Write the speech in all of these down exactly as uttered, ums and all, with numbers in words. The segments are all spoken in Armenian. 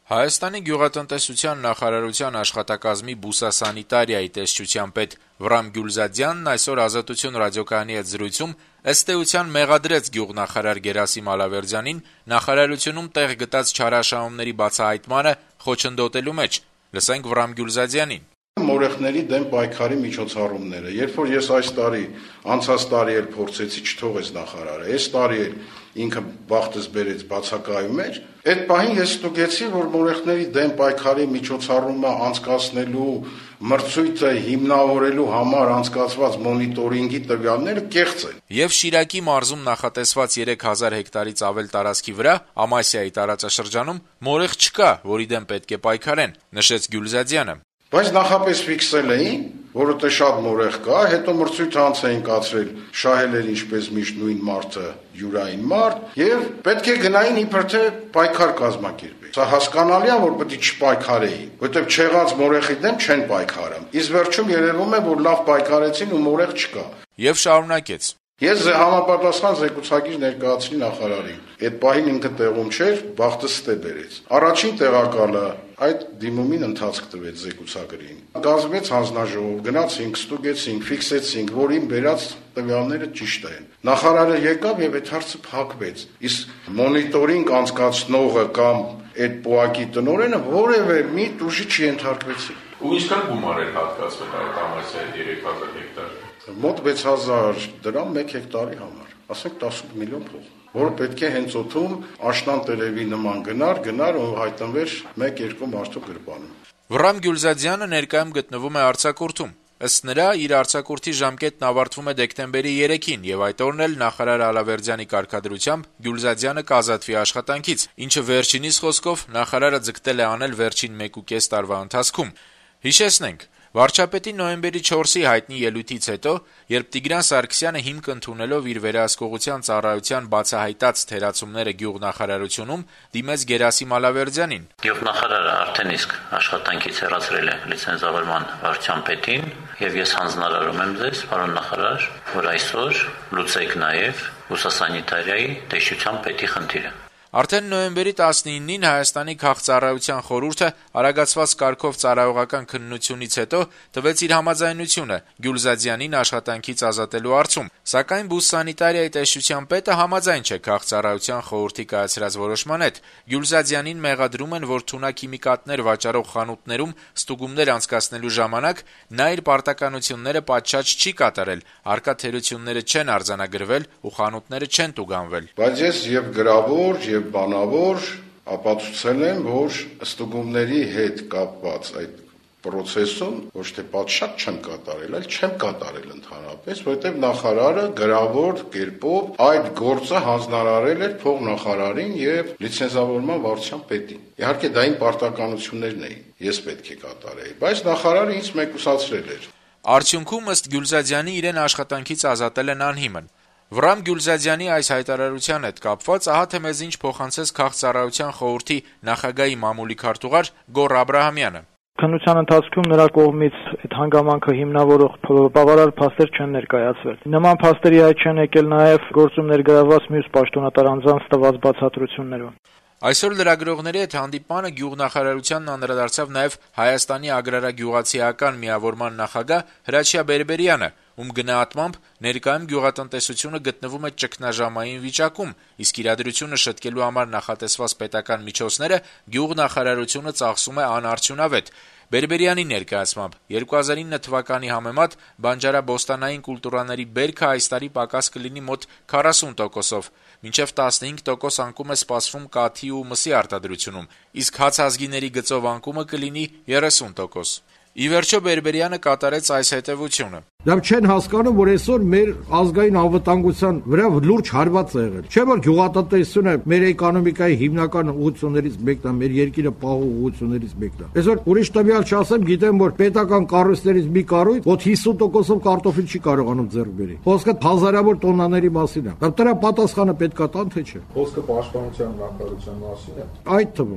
Հայաստանի գյուղատնտեսության նախարարության աշխատակազմի բուսասանիտարիայի տեսչության պետ Վրամ Գյուլզադյանն այսօր Ազատություն ռադիոկայանի հետ զրույցում ըստ էության մեղադրեց գյուղնախարար Գերասիմ Ալավերդյանին նախարարությունում տեղ գտած չարաշահումների բացահայտմանը խոչընդոտելու մեջ։ Լսենք Վրամ Գյուլզադյանին. Մորեխների դեմ պայքարի միջոցառումները, երբ որ ես այս տարի, անցած տարի էլ փորձեցի չթողեց նախարարը, այս տարի էլ ինքը բախտս բերեց բացակայում էր, այդ պահին ես ստուգեցի, որ մորեխների դեմ պայքարի միջոցառումը անցկացնելու մրցույթը հիմնավորելու համար անցկացված մոնիտորինգի տվյալները կեղծ են։ Եվ Շիրակի մարզում նախատեսված երեք հազար հեկտարից ավել տարածքի վրա Ամասիայի տարածաշրջանում մորեխ չկա, որի դեմ պետք է պայքարեն, նշեց Գյուլզադյանը։ Բայց նախապես ֆիքսել էին, որովհետեւ շատ մորեխ կա, հետո մրցույթը անց էին կացրել, շահել էր ինչպես միշտ նույն մարդը յուրային մարդ, եւ պետք է գնային իբր թե պայքար կազմակերպել։ Սա հասկանալի է, որ պետք է չպայքարեին, որովհետեւ չեղած մորեխի դեմ չեն պայքարում։ Իսկ վերջում երևում է, որ լավ պայքարեցին ու մորեխ չկա։ Եվ շարունակեց. Ես համապատասխան զեկուցակիր ներկայացրի նախարարին։ Այդ պահին ինքը տեղում չէր, բախտը ստե բերեց։ Առաջին տեղակալը այդ դիմումին ընթացք տվեց զեկուցագրին։ Կազմվեց հանձնաժողով, գնացինք, ստուգեցինք, ֆիքսեցինք, որ իմ բերած տվյալները ճիշտ են։ Նախարարը եկավ եւ այդ հարցը փակվեց։ Իսկ մոնիտորինգ անցկացնողը կամ այդ պոակի տնօրենը որևէ մի տուժի չենթարկվեցին։ Ու ինչքան գումար էր հատկացվել այդ Ամասիայի երեք հազար հեկտար։ Մոտ վեց հազար դրամ մեկ հեկտարի համար, ասենք տասնութ միլիոն փող, որը պետք է հենց օդում աշնան տերևի նման գնար, գնար ու հայտնվեր մեկ-երկու մարդու գրպանում։ Վրամ Գյուլզադյանը ներկայում գտնվում է արձակուրդում։ Ըստ նրա, իր արձակուրդի ժամկետն ավարտվում է դեկտեմբերի երեքին եւ այդ օրն էլ նախարար Ալավերդյանի կարգադրությամբ Գյուլզադյանը կազատվի աշխատանքից, ինչը վերջինիս խոսքով նախարարը ձգտել է անել վերջին մեկուկես տարվա ընթացքում։ Հիշեցնենք, վարչապետի նոյեմբերի չորսի հայտնի ելույթից հետո, երբ Տիգրան Սարգսյանը հիմք ընդունելով իր վերահսկողության ծառայության բացահայտած թերացումները գյուղնախարարությունում, դիմեց Գերասիմ Ալավերդյանին։ Գյուղնախարարը արդեն իսկ աշխատանքից հեռացրել է լիցենզավորման վարչապետին, եւ ես հանձնարարում եմ ձեզ, պարոն նախարար, որ այսօր լուծեք նաեւ բուսասանիտարիայի տեսչության պետի խնդիրը։ Արդեն նոյեմբերի տասնինին Հայաստանի քաղծառայության խորհուրդը արագացված կարգով ծառայողական քննությունից հետո տվեց իր համաձայնությունը Գյուլզադյանին աշխատանքից ազատելու հարցում, սակայն բուսսանիտարիայի տեսչության պետը համաձայն չէ քաղծառայության խորհրդի կայացրած որոշման հետ։ Գյուլզադյանին մեղադրում են, որ թունաքիմիկատներ վաճառող խանութներում ստուգումներ անցկացնելու ժամանակ նա իր պարտականությունները պատշաճ չի կատարել, առկա թերությունները չեն արձանագրվել ու խանութները չեն տուգանվել։ Բայց ես եւ գրավոր եւ բանավոր ապացուցել եմ, որ ստուգումների հետ կապված այդ process-ում ոչ թե պատշաճ չեմ կատարել, այլ չեմ կատարել ընդհանրապես, որովհետեւ նախարարը գրավոր կերպով այդ գործը հանձնարարել էր փոխնախարարին եւ լիցենզավորման վարչության պետին։ Իհարկե դա իմ պարտականություններն էին, ես պետք է կատարեի, բայց նախարարը ինձ մեկուսացրել էր։ Արդյունքում ըստ Գյուլզադյանի իրեն աշխատանքից ազատել են անհիմն։ Վրամ Գյուլզադյանի այս հայտարարության հետ կապված ահա թե մեզ ինչ փոխանցեց քաղծառայության խորհրդի նախագահի մամուլի քարտուղար Գոռ Աբրահամյանը։ Քննության ընթացքում նրա կողմից այդ հանգամանքը հիմնավորող բավարար փաստեր չեն ներկայացվել։ Նման փաստերի այդ չեն եկել նաև գործում ներգրավված մյուս պաշտոնատար անձանց տված բացատրություններով։ Այսօր լրագրողների հետ հանդիպմանը գյուղնախարարությանն անդրադարձավ նաև Հայաստանի agrarագյուղացիական միավորման նախագահ Հրաչյա Բերբերյանը, ում գնահատմամբ ներկայում գյուղատնտեսությունը գտնվում է ճգնաժամային վիճակում, իսկ իրադրությունը շտկելու համար նախատեսված պետական միջոցները գյուղնախարարությունը ծախսում է անարդյունավետ։ Բերբերյանի ներկայացմամբ երկու հազար ինը թվականի համեմատ բանջարաբոստանային կուլտուրաների բերքը այս տարի պակաս կլինի մոտ քառասուն տոկոսով, մինչև տասնհինգ տոկոս անկում է սպասվում կաթի ու մսի արտադրությունում, իսկ հացազգիների գծով անկումը կլինի երեսուն տոկոս։ Ի վերջո Բերբերյանը կատարեց այս հետևությունը. Դա չեն հասկանում, որ այսօր մեր ազգային անվտանգության վրա լուրջ հարված է եղել։ Չէ՞ որ գյուղատնտեսությունը մեր էկոնոմիկայի հիմնական ուղղություններից մեկն է, մեր երկիրը պահող ուղղություններից մեկն է։ Այսօր ուրիշ տվյալ չասեմ, գիտեմ, որ պետական կառույցներից մի կառույց մոտ հիսուն տոկոսով կարտոֆիլ չի կարողանում ձեռք բերի։ Խոսքը հազարավոր տոննաների մասին է։ Դա դրա պատասխանը պետք է տան, թե չէ։ Խոսքը պաշտպանության նախարարության մասին է։ Այդ թվում։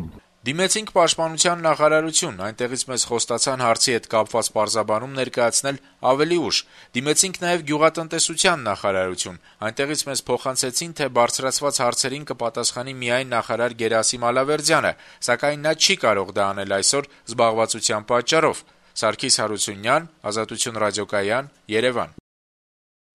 Դիմեցինք Պաշտպանության նախարարություն, այնտեղից մեզ խոստացան հարցի հետ կապված պարզաբանում ներկայացնել ավելի ուշ: Դիմեցինք նաև Գյուղատնտեսության նախարարություն, այնտեղից մեզ փոխանցեցին, թե բարձրացված հարցերին կպատասխանի միայն նախարար Գերասիմ Ալավերդյանը, սակայն նա չի կարող դա անել այսօր զբաղվածության պատճառով: Սարգիս Հարությունյան, Ազատություն ռադիոկայան, Երևան: